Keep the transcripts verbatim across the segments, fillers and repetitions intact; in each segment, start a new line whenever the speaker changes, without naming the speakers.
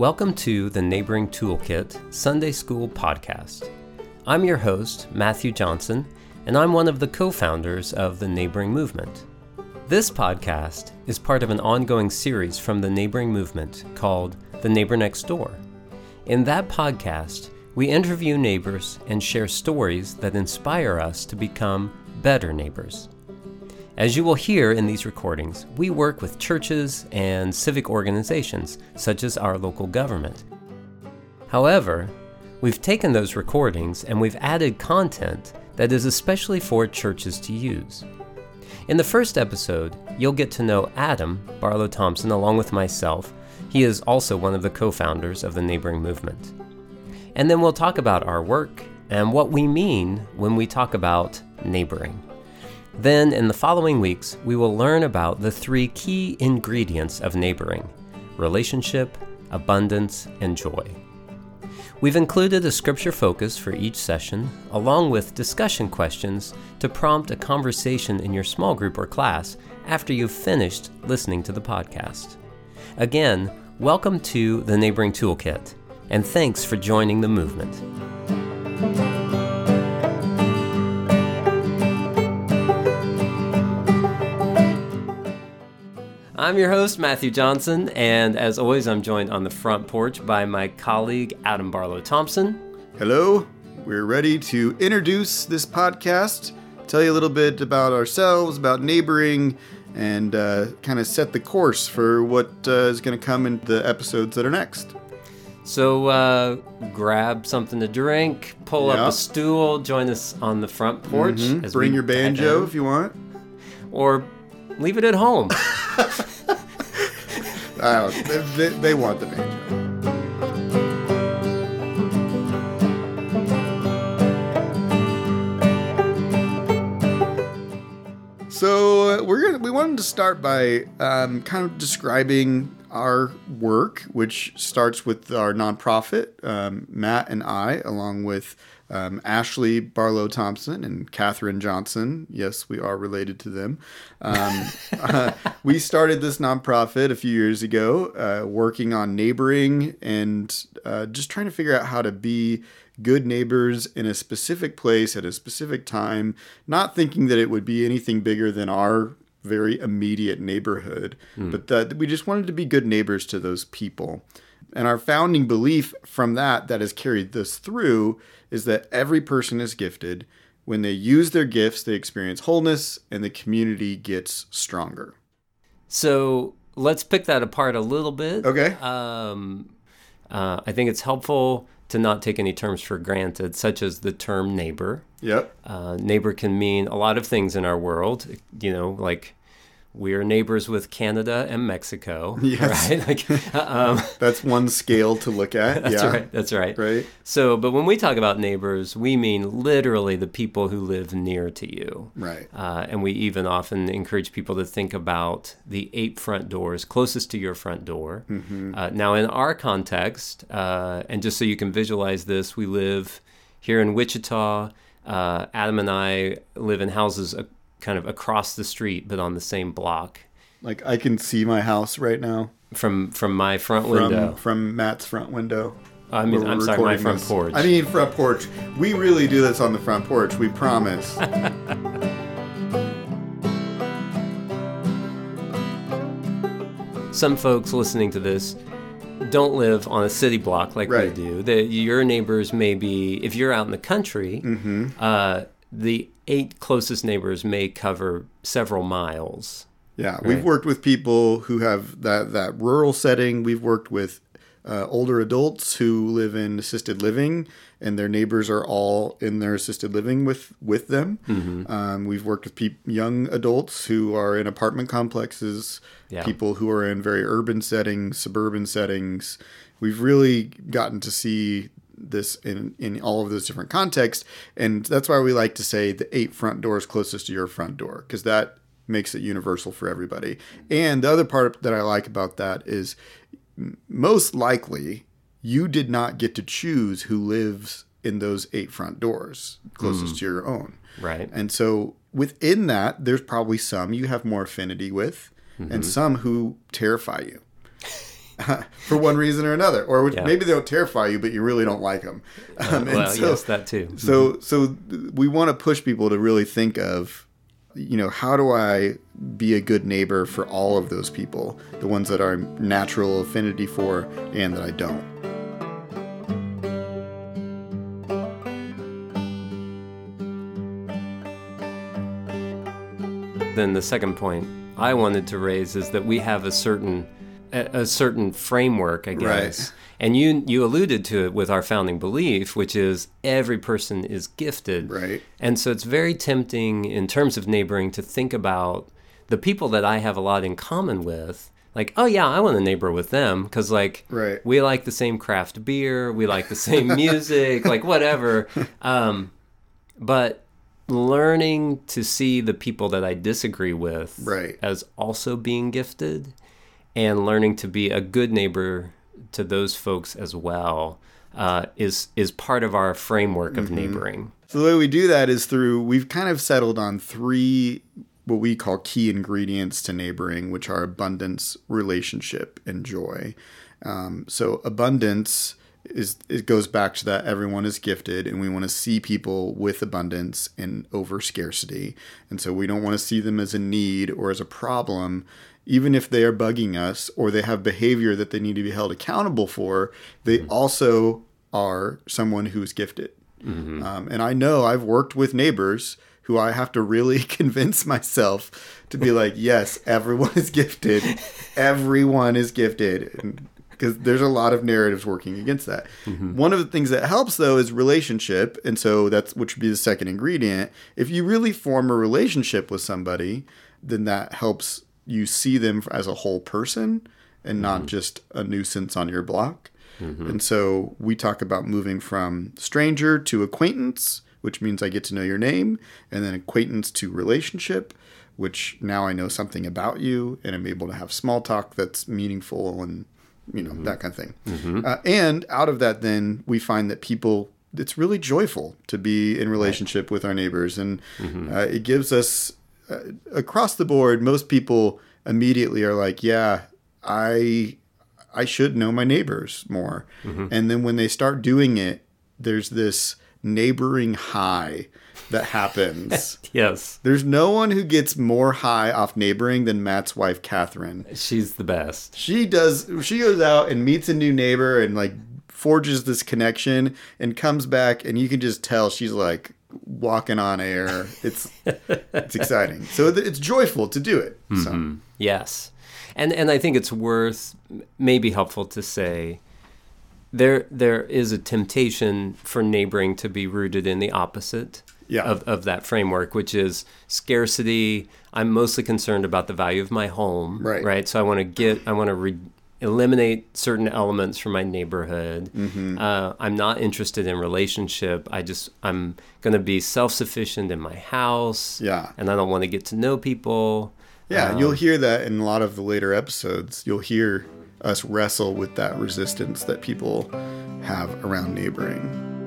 Welcome to the Neighboring Toolkit Sunday School Podcast. I'm your host, Matthew Johnson, and I'm one of the co-founders of the Neighboring Movement. This podcast is part of an ongoing series from the Neighboring Movement called The Neighbor Next Door. In that podcast, we interview neighbors and share stories that inspire us to become better neighbors. As you will hear in these recordings, we work with churches and civic organizations, such as our local government. However, we've taken those recordings and we've added content that is especially for churches to use. In the first episode, you'll get to know Adam Barlow Thompson along with myself. He is also one of the co-founders of the Neighboring Movement. And then we'll talk about our work and what we mean when we talk about neighboring. Then, in the following weeks, we will learn about the three key ingredients of neighboring: relationship, abundance, and joy. We've included a scripture focus for each session, along with discussion questions to prompt a conversation in your small group or class after you've finished listening to the podcast. Again, welcome to the Neighboring Toolkit, and thanks for joining the movement. I'm your host, Matthew Johnson, and as always, I'm joined on the front porch by my colleague, Adam Barlow Thompson.
Hello. We're ready to introduce this podcast, tell you a little bit about ourselves, about neighboring, and uh, kind of set the course for what uh, is going to come in the episodes that are next.
So uh, grab something to drink, pull
yep.
up a stool, join us on the front porch.
Mm-hmm.
As
Bring
we
your banjo if you want.
Or leave it at home.
I don't, they, they want the banjo. So uh, we're gonna we wanted to start by um, kind of describing our work, which starts with our nonprofit, um, Matt and I, along with um, Ashley Barlow Thompson and Catherine Johnson. Yes, we are related to them. Um, uh, we started this nonprofit a few years ago, uh, working on neighboring and uh, just trying to figure out how to be good neighbors in a specific place at a specific time, not thinking that it would be anything bigger than our very immediate neighborhood, mm. but that we just wanted to be good neighbors to those people. And our founding belief from that that has carried this through is that every person is gifted. When they use their gifts, they experience wholeness and the community gets stronger.
So let's pick that apart a little bit.
Okay.
Um, uh, I think it's helpful to not take any terms for granted, such as the term neighbor.
Yep.
Uh, neighbor can mean a lot of things in our world, you know, like we're neighbors with Canada and Mexico,
yes.
right? Like, um,
that's one scale to look at.
That's
yeah.
right. That's right.
Right.
So, but when we talk about neighbors, we mean literally the people who live near to you.
Right.
Uh, and we even often encourage people to think about the eight front doors closest to your front door. Mm-hmm. Uh, now, in our context, uh, and just so you can visualize this, we live here in Wichita. Uh, Adam and I live in houses uh, kind of across the street, but on the same block.
Like I can see my house right now.
From from my front
from,
window.
From Matt's front window.
I mean, I'm sorry, my front
this.
porch.
I mean, front porch. We really do this on the front porch. We promise.
Some folks listening to this don't live on a city block like
right.
we do. The, your neighbors may be, if you're out in the country,
mm-hmm.
uh, the eight closest neighbors may cover several miles.
Yeah,
right?
We've worked with people who have that, that rural setting. We've worked with uh, older adults who live in assisted living, and their neighbors are all in their assisted living with, with them. Mm-hmm. Um, we've worked with pe- young adults who are in apartment complexes, yeah. people who are in very urban settings, suburban settings. We've really gotten to see this in, in all of those different contexts, and that's why we like to say the eight front doors closest to your front door, because that makes it universal for everybody. And the other part that I like about that is most likely you did not get to choose who lives in those eight front doors closest mm. to your own.
Right.
And so within that, there's probably some you have more affinity with mm-hmm. and some who terrify you. for one reason or another, or which,
Yeah.
maybe they'll terrify you, but you really don't like them. Um, and
well,
so,
yes, that too.
So, so we want to push people to really think of, you know, how do I be a good neighbor for all of those people, the ones that are natural affinity for and that I don't.
Then the second point I wanted to raise is that we have a certain a, a certain framework, I guess.
Right.
And you you alluded to it with our founding belief, which is every person is gifted.
Right.
And so it's very tempting in terms of neighboring to think about the people that I have a lot in common with. Like, oh yeah, I want to neighbor with them because like
Right.
we like the same craft beer, we like the same music, like whatever. Um, but learning to see the people that I disagree with
Right.
as also being gifted, and learning to be a good neighbor to those folks as well uh, is is part of our framework of
Mm-hmm.
neighboring.
So the way we do that is through, we've kind of settled on three what we call key ingredients to neighboring, which are abundance, relationship, and joy. Um, so abundance is, it goes back to that everyone is gifted, and we want to see people with abundance and over scarcity. And so we don't want to see them as a need or as a problem. Even if they are bugging us or they have behavior that they need to be held accountable for, they mm-hmm. also are someone who's gifted. Mm-hmm. Um, and I know I've worked with neighbors who I have to really convince myself to be like, yes, everyone is gifted. Everyone is gifted. Because there's a lot of narratives working against that. Mm-hmm. One of the things that helps, though, is relationship. And so that's, which would be the second ingredient. If you really form a relationship with somebody, then that helps you see them as a whole person and not mm-hmm. just a nuisance on your block. Mm-hmm. And so we talk about moving from stranger to acquaintance, which means I get to know your name, and then acquaintance to relationship, which now I know something about you and I'm able to have small talk that's meaningful and, you know, mm-hmm. that kind of thing. Mm-hmm. Uh, and out of that, then we find that people, it's really joyful to be in relationship right. with our neighbors. And mm-hmm. uh, it gives us, uh, across the board, most people immediately are like, yeah, I I should know my neighbors more. Mm-hmm. And then when they start doing it, there's this neighboring high that happens.
Yes.
There's no one who gets more high off neighboring than Matt's wife, Catherine.
She's the best.
She does. She goes out and meets a new neighbor and like forges this connection and comes back, and you can just tell she's like walking on air. It's it's exciting. So it's joyful to do it.
Mm-hmm.
So
yes. And and I think it's worth, maybe helpful to say, there there is a temptation for neighboring to be rooted in the opposite yeah. of, of that framework, which is scarcity. I'm mostly concerned about the value of my home,
right?
right? So I want to get, I want to re- eliminate certain elements from my neighborhood. Mm-hmm. Uh, I'm not interested in relationship. I just, I'm going to be self-sufficient in my house.
Yeah.
And I don't want to get to know people.
Yeah,
um,
you'll hear that in a lot of the later episodes. You'll hear us wrestle with that resistance that people have around neighboring.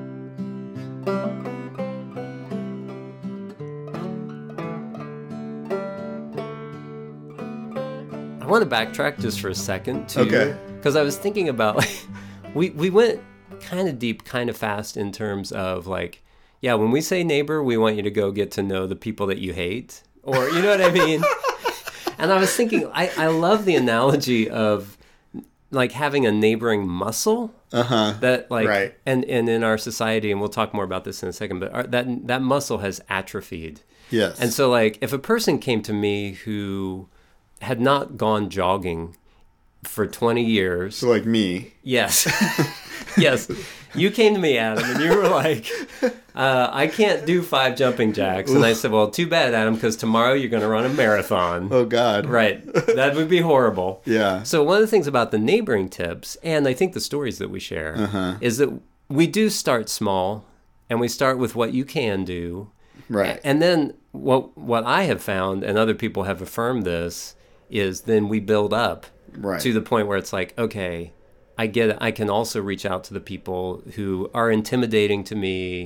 I want to backtrack just for a second, too.
Okay.
Because I was thinking about, like, we, we went kind of deep, kind of fast in terms of, like, yeah, when we say neighbor, we want you to go get to know the people that you hate. Or, you know what I mean? And I was thinking, I, I love the analogy of like having a neighboring muscle.
Uh-huh.
That like,
right.
and, and in our society, and we'll talk more about this in a second, but our, that that muscle has atrophied.
Yes.
And so like, if a person came to me who had not gone jogging for twenty years.
So like me.
Yes. Yes. You came to me, Adam, and you were like, uh, I can't do five jumping jacks. And I said, well, too bad, Adam, because tomorrow you're going to run a marathon.
Oh, God.
Right. That would be horrible.
Yeah.
So one of the things about the neighboring tips, and I think the stories that we share, uh-huh. is that we do start small, and we start with what you can do.
Right.
And then what what I have found, and other people have affirmed this, is then we build up
right.
to the point where it's like, okay, I get it. I can also reach out to the people who are intimidating to me,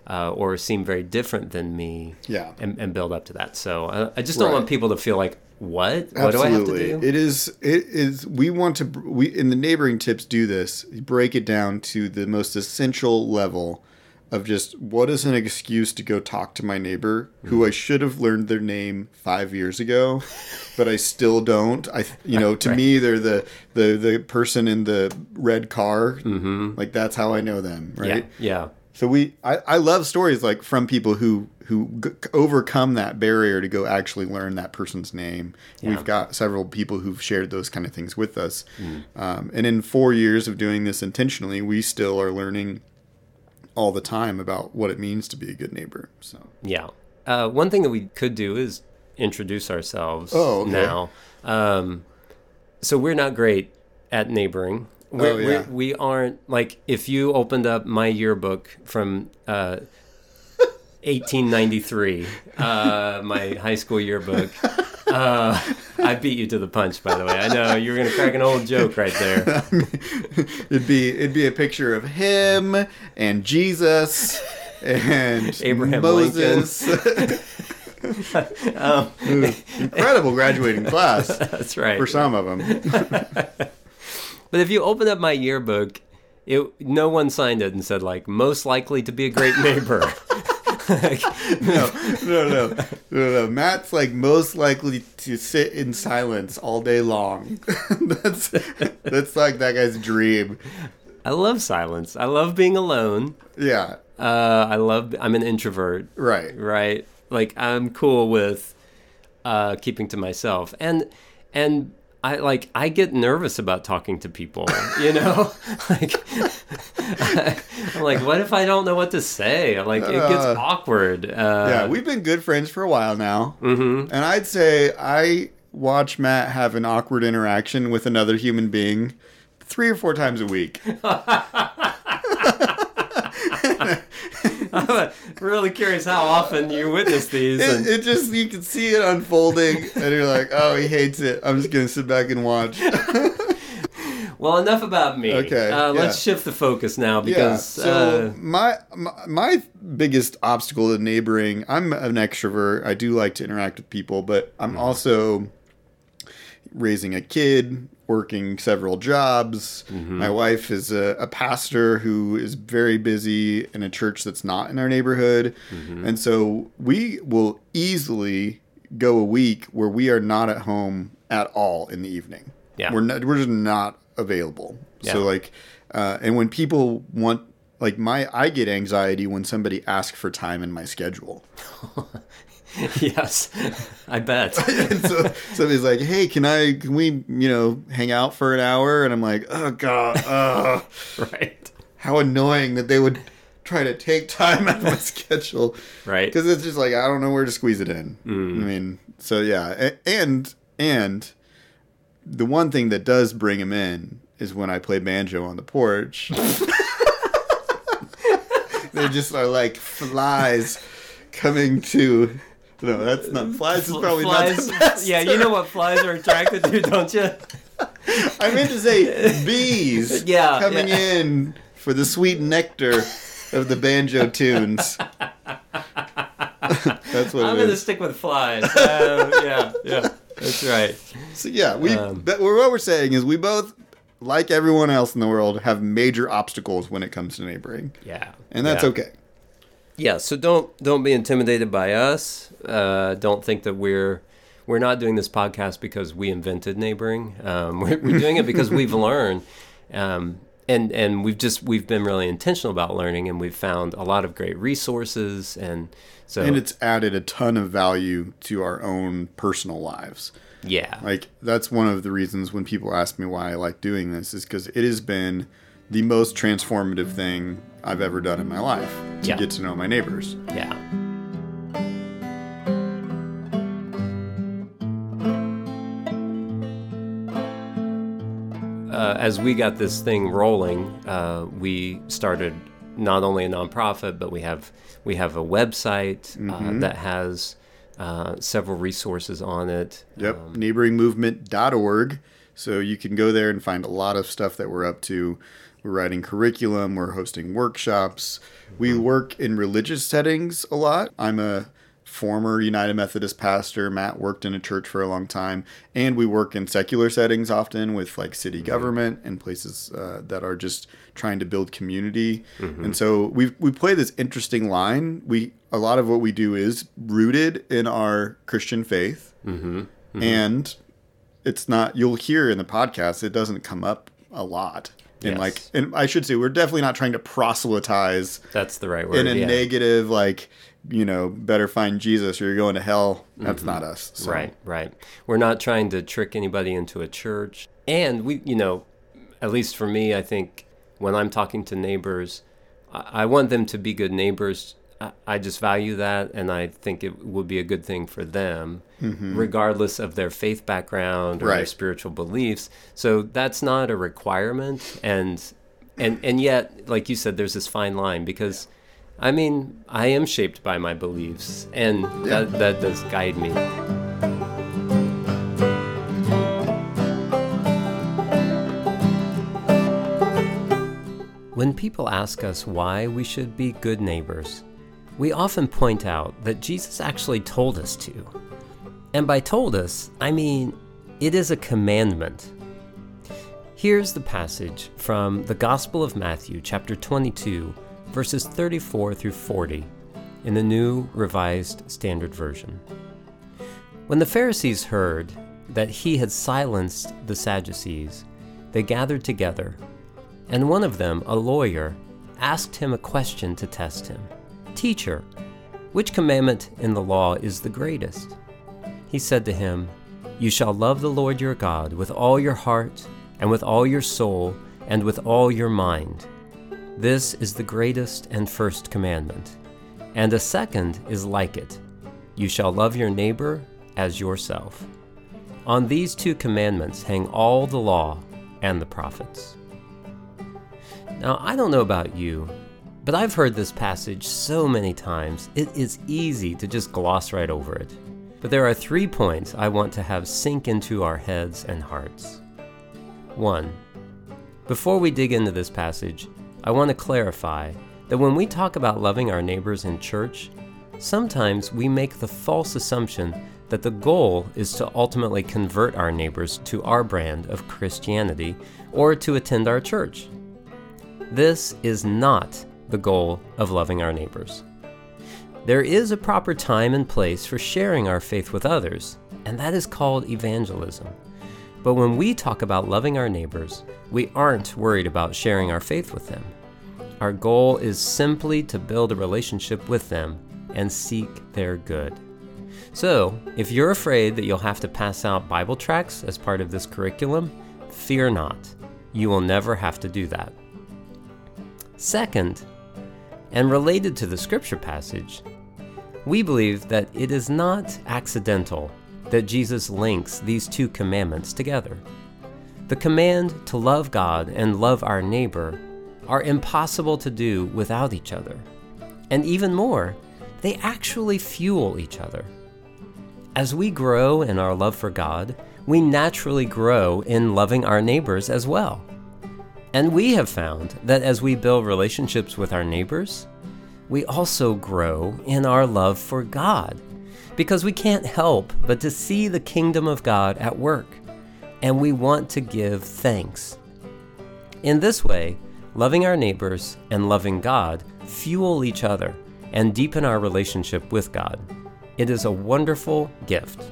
uh, or seem very different than me,
Yeah.
and, and build up to that. So uh, I just don't
Right.
want people to feel like, what? What
Absolutely.
do I have to do?
It is, it is, we want to, we, in the neighboring tips do this, break it down to the most essential level of just what is an excuse to go talk to my neighbor who I should have learned their name five years ago, but I still don't. I, you know, to
Right.
me, they're the, the, the person in the red car.
Mm-hmm.
Like that's how I know them. Right.
Yeah. Yeah.
So we, I, I love stories like from people who, who g- overcome that barrier to go actually learn that person's name.
Yeah.
We've got several people who've shared those kind of things with us. Mm. Um, and in four years of doing this intentionally, we still are learning all the time about what it means to be a good neighbor. So
Yeah. Uh, one thing that we could do is introduce ourselves
Oh, okay.
now. Um, so we're not great at neighboring. We're,
Oh, yeah.
we're, we aren't, like, if you opened up my yearbook from uh, eighteen ninety-three, uh, my high school yearbook, uh, I beat you to the punch, by the way. I know, you were going to crack an old joke right there.
it'd be it'd be a picture of him and Jesus and
Abraham
Moses.
um,
Incredible graduating class
That's right.
for some of them.
But if you open up my yearbook, it no one signed it and said, like, most likely to be a great neighbor. Like,
No, no, no, no, no. Matt's like most likely to sit in silence all day long. that's that's like that guy's dream.
I love silence. I love being alone.
Yeah,
Uh, I love, I'm an introvert,
right.
right? Like, I'm cool with uh, keeping to myself. And, and, I like I get nervous about talking to people, you know, like I'm like, what if I don't know what to say? Like it gets
Uh,
awkward. Uh,
Yeah, we've been good friends for a while now,
mm-hmm.
and I'd say I watch Matt have an awkward interaction with another human being three or four times a week.
I'm really curious how often you witness these.
It,
And,
it just you can see it unfolding, and you're like, "Oh, he hates it." I'm just gonna sit back and watch.
well, enough about me.
Okay,
uh,
yeah.
let's shift the focus now because
yeah. So
uh,
my, my my biggest obstacle to neighboring, I'm an extrovert. I do like to interact with people, but I'm also raising a kid, working several jobs.
Mm-hmm.
My wife is a, a pastor who is very busy in a church that's not in our neighborhood.
Mm-hmm.
And so we will easily go a week where we are not at home at all in the evening.
Yeah.
We're not, we're just not available.
Yeah.
So like, uh, and when people want, like my, I get anxiety when somebody asks for time in my schedule.
yes, I bet.
And so somebody's like, "Hey, can I? Can we? You know, hang out for an hour?" And I'm like, "Oh God, uh,
Right.
how annoying that they would try to take time out of my schedule."
Right.
Because it's just like I don't know where to squeeze it in.
Mm.
I mean, so yeah, A- and and the one thing that does bring him in is when I play banjo on the porch. They just are like flies coming to. No, that's not flies. Is probably
flies,
not the best.
Yeah, you know what flies are attracted to, don't you?
I meant to say bees.
Yeah,
coming
yeah.
in for the sweet nectar of the banjo tunes. That's what
I'm
it
going to
is.
stick with flies. Uh, yeah, yeah, that's right.
So yeah, we.
Um,
but what we're saying is we both, like everyone else in the world, have major obstacles when it comes to neighboring,
Yeah,
and that's
yeah.
okay.
Yeah, so don't don't be intimidated by us. Uh, don't think that we're we're not doing this podcast because we invented neighboring. Um, we're, we're doing it because we've learned, um, and and we've just we've been really intentional about learning, and we've found a lot of great resources, and so
And it's added a ton of value to our own personal lives.
yeah,
Like that's one of the reasons when people ask me why I like doing this is because it has been the most transformative thing I've ever done in my life to
Yeah.
get to know my neighbors.
yeah. Uh, as we got this thing rolling, uh, we started not only a nonprofit, but we have we have a website uh, that has uh, several resources on it.
Yep,
Um,
neighboring movement dot org. So you can go there and find a lot of stuff that we're up to. we're writing curriculum, we're hosting workshops. We work in religious settings a lot. I'm a former United Methodist pastor. Matt worked in a church for a long time. And we work in secular settings often with like city government and places uh, that are just trying to build community. Mm-hmm. And so we we play this interesting line. We a lot of what we do is rooted in our Christian faith. Mm-hmm. Mm-hmm. And it's not, you'll hear in the podcast, it doesn't come up a lot. And yes. like, and I should say, we're definitely not trying to proselytize.
That's the right word.
In a
yeah.
negative, like, you know, better find Jesus or you're going to hell. That's mm-hmm. not us.
So. Right, right. We're not trying to trick anybody into a church. And we, you know, at least for me, I think when I'm talking to neighbors, I, I want them to be good neighbors. I, I just value that. And I think it would be a good thing for them, mm-hmm. regardless of their faith background or right. their spiritual beliefs. So that's not a requirement. And, and, and yet, like you said, there's this fine line because I mean, I am shaped by my beliefs, and
yeah.
that, that does guide me. When people ask us why we should be good neighbors, we often point out that Jesus actually told us to. And by told us, I mean, it is a commandment. Here's the passage from the Gospel of Matthew, chapter twenty-two, verses thirty-four through forty, in the New Revised Standard Version. When the Pharisees heard that he had silenced the Sadducees, they gathered together, and one of them, a lawyer, asked him a question to test him. "Teacher, which commandment in the law is the greatest?" He said to him, "You shall love the Lord your God with all your heart, and with all your soul, and with all your mind. This is the greatest and first commandment. And a second is like it. You shall love your neighbor as yourself. On these two commandments hang all the law and the prophets." Now, I don't know about you, but I've heard this passage so many times, it is easy to just gloss right over it. But there are three points I want to have sink into our heads and hearts. One, before we dig into this passage, I want to clarify that when we talk about loving our neighbors in church, sometimes we make the false assumption that the goal is to ultimately convert our neighbors to our brand of Christianity or to attend our church. This is not the goal of loving our neighbors. There is a proper time and place for sharing our faith with others, and that is called evangelism. But when we talk about loving our neighbors, we aren't worried about sharing our faith with them. Our goal is simply to build a relationship with them and seek their good. So, if you're afraid that you'll have to pass out Bible tracts as part of this curriculum, fear not. You will never have to do that. Second, and related to the scripture passage, we believe that it is not accidental that Jesus links these two commandments together. The command to love God and love our neighbor are impossible to do without each other. And even more, they actually fuel each other. As we grow in our love for God, we naturally grow in loving our neighbors as well. And we have found that as we build relationships with our neighbors, we also grow in our love for God, because we can't help but to see the kingdom of God at work, and we want to give thanks. In this way, loving our neighbors and loving God fuel each other and deepen our relationship with God. It is a wonderful gift.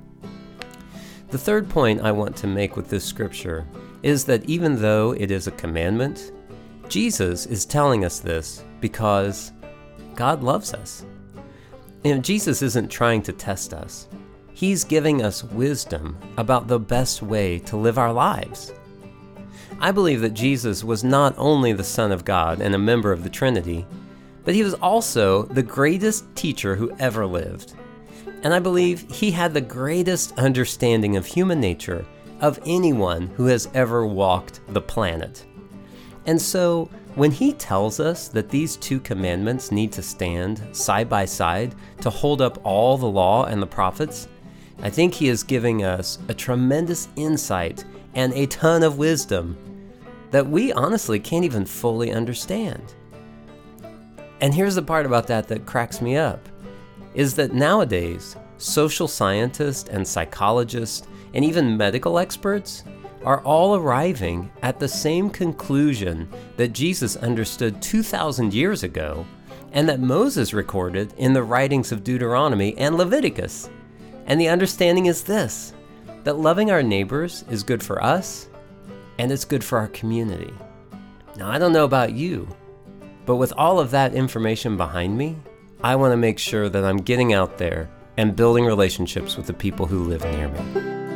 The third point I want to make with this scripture is that even though it is a commandment, Jesus is telling us this because God loves us. You know, Jesus isn't trying to test us. He's giving us wisdom about the best way to live our lives. I believe that Jesus was not only the Son of God and a member of the Trinity, but he was also the greatest teacher who ever lived. And I believe he had the greatest understanding of human nature of anyone who has ever walked the planet. And so, when he tells us that these two commandments need to stand side by side to hold up all the law and the prophets, I think he is giving us a tremendous insight and a ton of wisdom that we honestly can't even fully understand. And here's the part about that that cracks me up, is that nowadays, social scientists and psychologists and even medical experts are all arriving at the same conclusion that Jesus understood two thousand years ago and that Moses recorded in the writings of Deuteronomy and Leviticus. And the understanding is this, that loving our neighbors is good for us and it's good for our community. Now, I don't know about you, but with all of that information behind me, I want to make sure that I'm getting out there and building relationships with the people who live near me.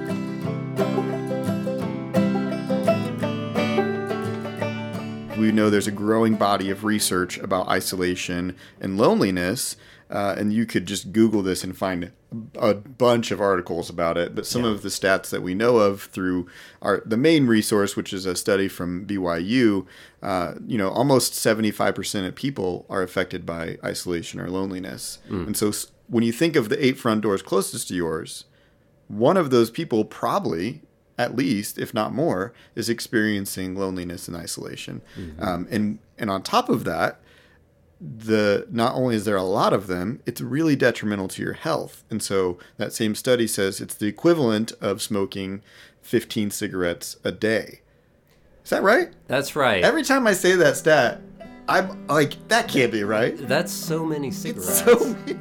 We know there's a growing body of research about isolation and loneliness, uh, and you could just Google this and find a bunch of articles about it. But some yeah. of the stats that we know of through our the main resource, which is a study from B Y U, uh, you know, almost seventy-five percent of people are affected by isolation or loneliness. Mm. And so when you think of the eight front doors closest to yours, one of those people probably, at least, if not more, is experiencing loneliness and isolation. Mm-hmm. Um, and and on top of that, the not only is there a lot of them, it's really detrimental to your health. And so that same study says it's the equivalent of smoking fifteen cigarettes a day. Is that right?
That's right.
Every time I say that stat, I'm like, that can't be right.
That's so many cigarettes.
It's so many.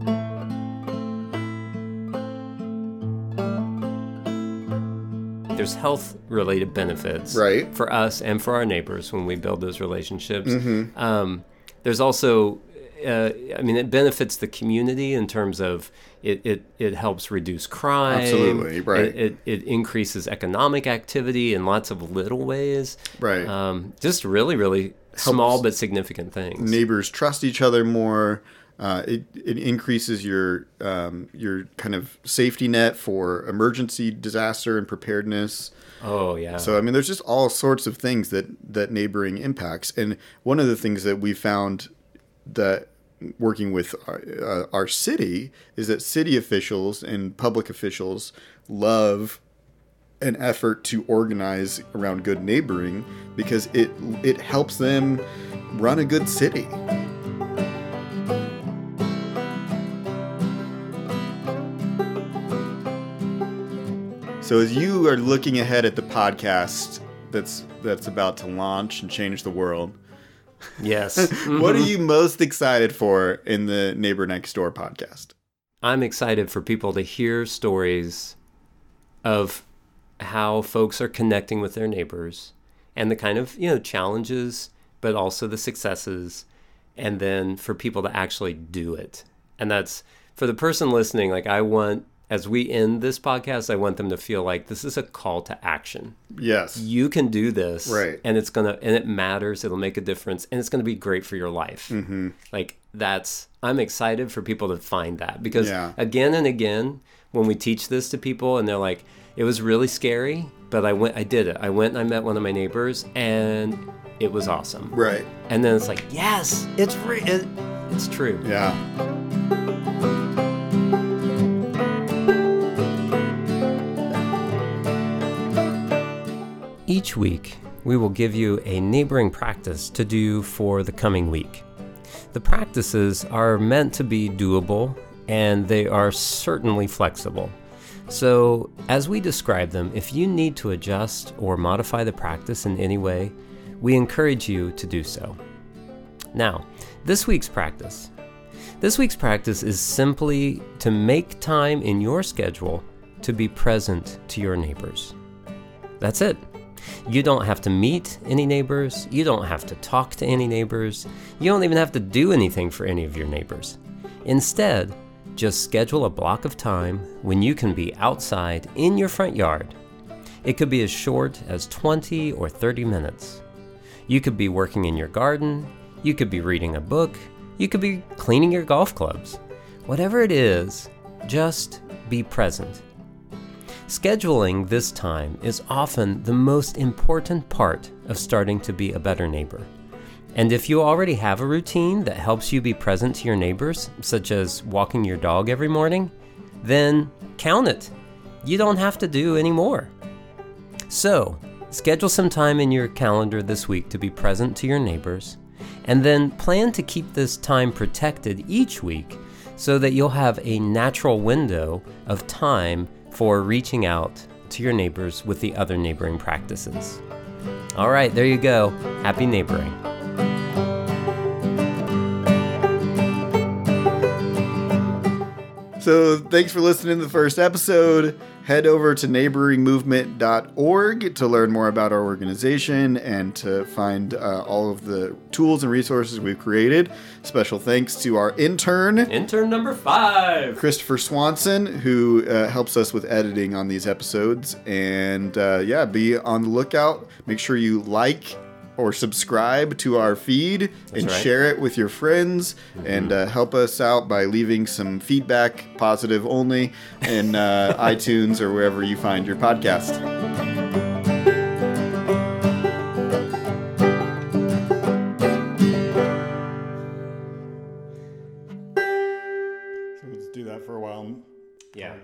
There's health-related benefits
right.
for us and for our neighbors when we build those relationships. Mm-hmm. Um, there's also, uh, I mean, it benefits the community in terms of it it, it helps reduce crime.
Absolutely, right.
It, it, it increases economic activity in lots of little ways.
Right.
Um, just really, really helps small but significant things.
Neighbors trust each other more. Uh, it it increases your um, your kind of safety net for emergency disaster and preparedness.
Oh yeah.
So I mean, there's just all sorts of things that that neighboring impacts. And one of the things that we found that working with our, uh, our city is that city officials and public officials love an effort to organize around good neighboring because it it helps them run a good city. So as you are looking ahead at the podcast that's that's about to launch and change the world,
yes,
mm-hmm. What are you most excited for in the Neighbor Next Door podcast?
I'm excited for people to hear stories of how folks are connecting with their neighbors and the kind of, you know, challenges, but also the successes, and then for people to actually do it. And that's for the person listening, like I want As we end this podcast, I want them to feel like this is a call to action.
Yes.
You can do this.
Right.
And it's going to, and it matters. It'll make a difference. And it's going to be great for your life. Mm-hmm. Like that's, I'm excited for people to find that because yeah. again and again, when we teach this to people and they're like, it was really scary, but I went, I did it. I went and I met one of my neighbors and it was awesome.
Right.
And then it's like, yes, it's re- it, it's true.
Yeah.
Each week, we will give you a neighboring practice to do for the coming week. The practices are meant to be doable, and they are certainly flexible. So, as we describe them, if you need to adjust or modify the practice in any way, we encourage you to do so. Now, this week's practice. This week's practice is simply to make time in your schedule to be present to your neighbors. That's it. You don't have to meet any neighbors. You don't have to talk to any neighbors. You don't even have to do anything for any of your neighbors. Instead, just schedule a block of time when you can be outside in your front yard. It could be as short as twenty or thirty minutes. You could be working in your garden. You could be reading a book. You could be cleaning your golf clubs. Whatever it is, just be present. Scheduling this time is often the most important part of starting to be a better neighbor. And if you already have a routine that helps you be present to your neighbors, such as walking your dog every morning, then count it. You don't have to do any more. So, Schedule some time in your calendar this week to be present to your neighbors, and then plan to keep this time protected each week so that you'll have a natural window of time for reaching out to your neighbors with the other neighboring practices. All right, there you go. Happy neighboring.
So thanks for listening to the first episode. Head over to neighboring movement dot org to learn more about our organization and to find uh, all of the tools and resources we've created. Special thanks to our intern,
Intern number five,
Christopher Swanson, who uh, helps us with editing on these episodes. And uh, yeah, be on the lookout. Make sure you like or subscribe to our feed. That's and right. Share it with your friends. Mm-hmm. And uh, help us out by leaving some feedback, positive only, in uh, iTunes or wherever you find your podcast. So let's do that for a while.
Yeah.